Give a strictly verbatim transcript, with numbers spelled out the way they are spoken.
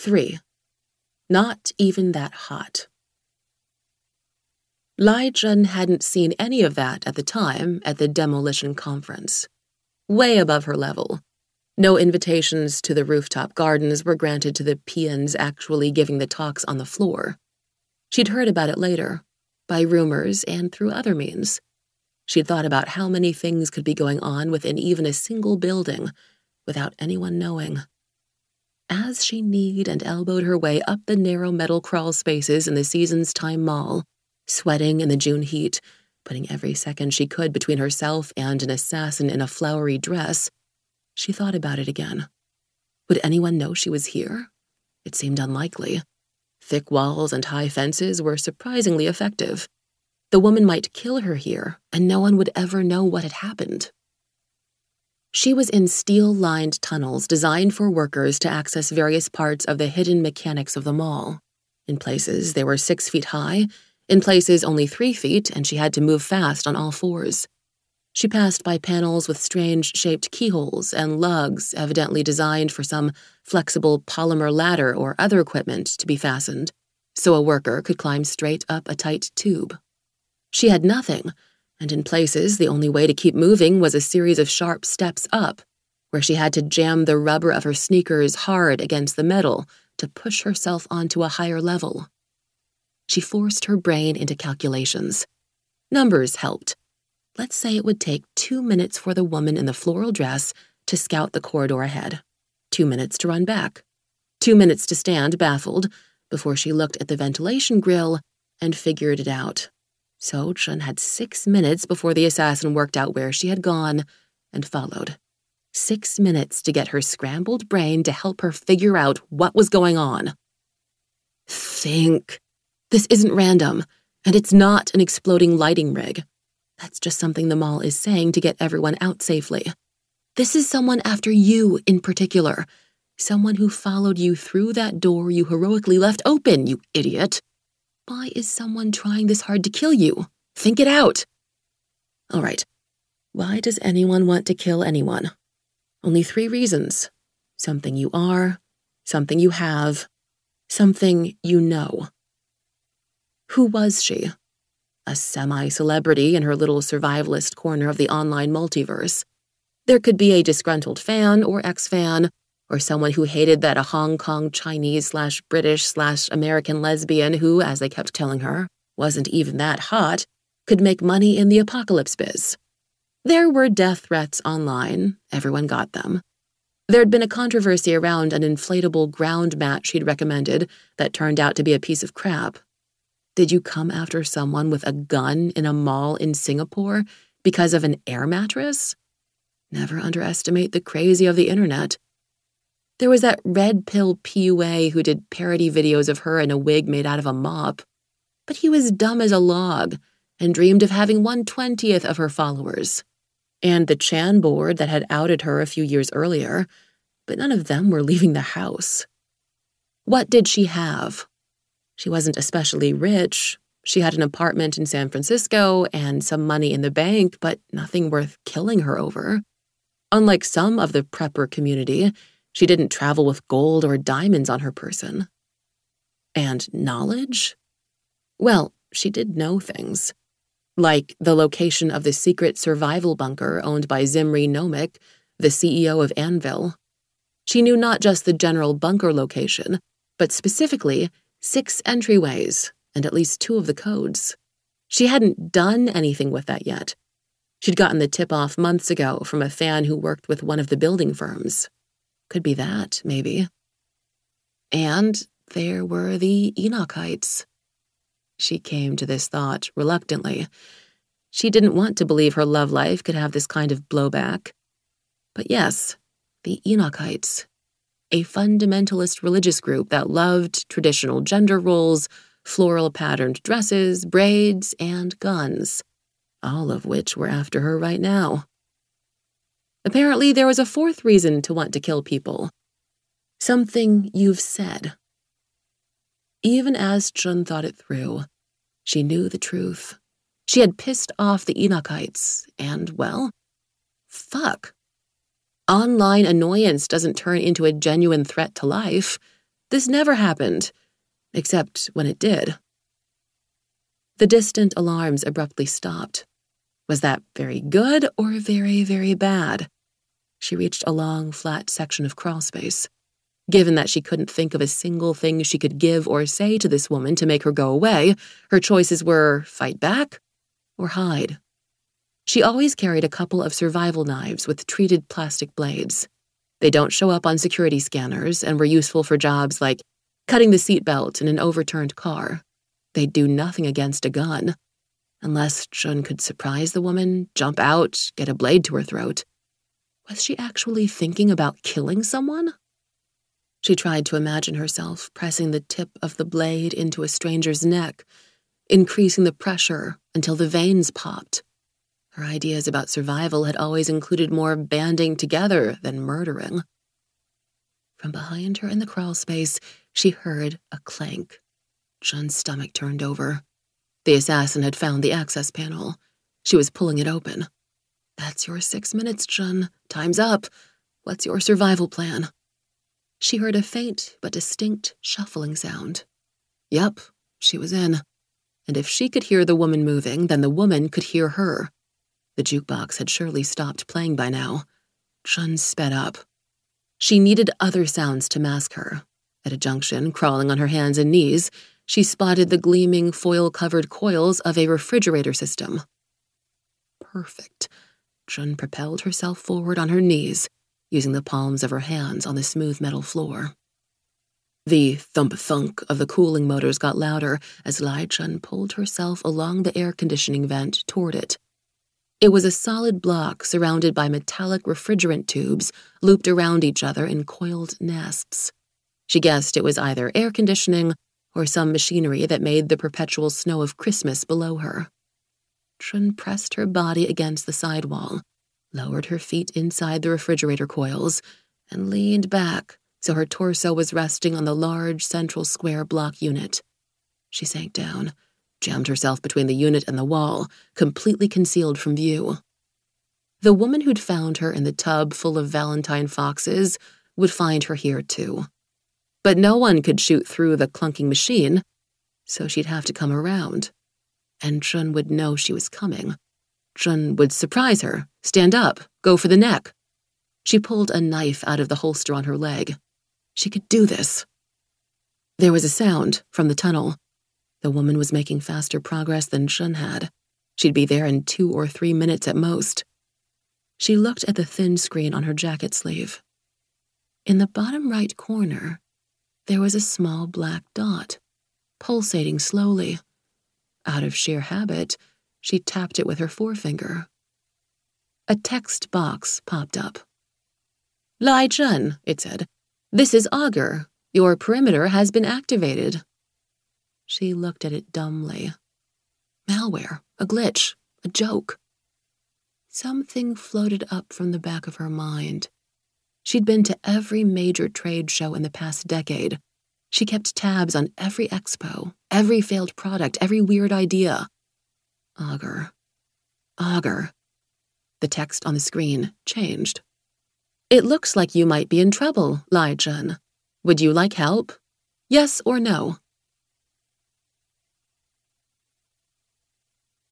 Three. Not even that hot. Lai Zhen hadn't seen any of that at the time at the demolition conference. Way above her level. No invitations to the rooftop gardens were granted to the peons actually giving the talks on the floor. She'd heard about it later, by rumors and through other means. She'd thought about how many things could be going on within even a single building without anyone knowing. As she kneed and elbowed her way up the narrow metal crawl spaces in the Seasons Time Mall, sweating in the June heat, putting every second she could between herself and an assassin in a flowery dress, she thought about it again. Would anyone know she was here? It seemed unlikely. Thick walls and high fences were surprisingly effective. The woman might kill her here, and no one would ever know what had happened. She was in steel-lined tunnels designed for workers to access various parts of the hidden mechanics of the mall. In places, they were six feet high, in places only three feet, and she had to move fast on all fours. She passed by panels with strange-shaped keyholes and lugs evidently designed for some flexible polymer ladder or other equipment to be fastened, so a worker could climb straight up a tight tube. She had nothing, and in places the only way to keep moving was a series of sharp steps up, where she had to jam the rubber of her sneakers hard against the metal to push herself onto a higher level. She forced her brain into calculations. Numbers helped. Let's say it would take two minutes for the woman in the floral dress to scout the corridor ahead, two minutes to run back, two minutes to stand baffled before she looked at the ventilation grill and figured it out. So Chun had six minutes before the assassin worked out where she had gone and followed. Six minutes to get her scrambled brain to help her figure out what was going on. Think. This isn't random, and it's not an exploding lighting rig. That's just something the mall is saying to get everyone out safely. This is someone after you in particular. Someone who followed you through that door you heroically left open, you idiot. Why is someone trying this hard to kill you? Think it out. All right. Why does anyone want to kill anyone? Only three reasons. Something you are, something you have, something you know. Who was she? A semi-celebrity in her little survivalist corner of the online multiverse. There could be a disgruntled fan or ex-fan, or someone who hated that a Hong Kong Chinese slash British slash American lesbian who, as they kept telling her, wasn't even that hot, could make money in the apocalypse biz. There were death threats online. Everyone got them. There'd been a controversy around an inflatable ground mat she'd recommended that turned out to be a piece of crap. Did you come after someone with a gun in a mall in Singapore because of an air mattress? Never underestimate the crazy of the internet. There was that red pill P U A who did parody videos of her in a wig made out of a mop. But he was dumb as a log and dreamed of having one-twentieth of her followers. And the Chan board that had outed her a few years earlier, but none of them were leaving the house. What did she have? She wasn't especially rich. She had an apartment in San Francisco and some money in the bank, but nothing worth killing her over. Unlike some of the prepper community, she didn't travel with gold or diamonds on her person. And knowledge? Well, she did know things. Like the location of the secret survival bunker owned by Zimri Nomic, the C E O of Anvil. She knew not just the general bunker location, but specifically six entryways and at least two of the codes. She hadn't done anything with that yet. She'd gotten the tip-off months ago from a fan who worked with one of the building firms. Could be that, maybe. And there were the Enochites. She came to this thought reluctantly. She didn't want to believe her love life could have this kind of blowback. But yes, the Enochites. A fundamentalist religious group that loved traditional gender roles, floral-patterned dresses, braids, and guns, all of which were after her right now. Apparently, there was a fourth reason to want to kill people. Something you've said. Even as Chun thought it through, she knew the truth. She had pissed off the Enochites, and, well, fuck. Online annoyance doesn't turn into a genuine threat to life. This never happened, except when it did. The distant alarms abruptly stopped. Was that very good or very, very bad? She reached a long, flat section of crawl space. Given that she couldn't think of a single thing she could give or say to this woman to make her go away, her choices were fight back or hide. She always carried a couple of survival knives with treated plastic blades. They don't show up on security scanners and were useful for jobs like cutting the seatbelt in an overturned car. They'd do nothing against a gun, unless Jun could surprise the woman, jump out, get a blade to her throat. Was she actually thinking about killing someone? She tried to imagine herself pressing the tip of the blade into a stranger's neck, increasing the pressure until the veins popped. Her ideas about survival had always included more banding together than murdering. From behind her in the crawl space, she heard a clank. Jun's stomach turned over. The assassin had found the access panel. She was pulling it open. That's your six minutes, Jun. Time's up. What's your survival plan? She heard a faint but distinct shuffling sound. Yup, she was in. And if she could hear the woman moving, then the woman could hear her. The jukebox had surely stopped playing by now. Jun sped up. She needed other sounds to mask her. At a junction, crawling on her hands and knees, she spotted the gleaming foil-covered coils of a refrigerator system. Perfect. Jun propelled herself forward on her knees, using the palms of her hands on the smooth metal floor. The thump-thunk of the cooling motors got louder as Lai Chun pulled herself along the air conditioning vent toward it. It was a solid block surrounded by metallic refrigerant tubes looped around each other in coiled nests. She guessed it was either air conditioning or some machinery that made the perpetual snow of Christmas below her. Chun pressed her body against the sidewall, lowered her feet inside the refrigerator coils, and leaned back so her torso was resting on the large central square block unit. She sank down, jammed herself between the unit and the wall, completely concealed from view. The woman who'd found her in the tub full of Valentine foxes would find her here too. But no one could shoot through the clunking machine, so she'd have to come around. And Chun would know she was coming. Chun would surprise her, stand up, go for the neck. She pulled a knife out of the holster on her leg. She could do this. There was a sound from the tunnel. The woman was making faster progress than Chun had. She'd be there in two or three minutes at most. She looked at the thin screen on her jacket sleeve. In the bottom right corner, there was a small black dot, pulsating slowly. Out of sheer habit, she tapped it with her forefinger. A text box popped up. Lai Chun, it said. This is Augur. Your perimeter has been activated. She looked at it dumbly. Malware, a glitch, a joke. Something floated up from the back of her mind. She'd been to every major trade show in the past decade. She kept tabs on every expo, every failed product, every weird idea. Augur. Augur. The text on the screen changed. It looks like you might be in trouble, Lai Chun. Would you like help? Yes or no?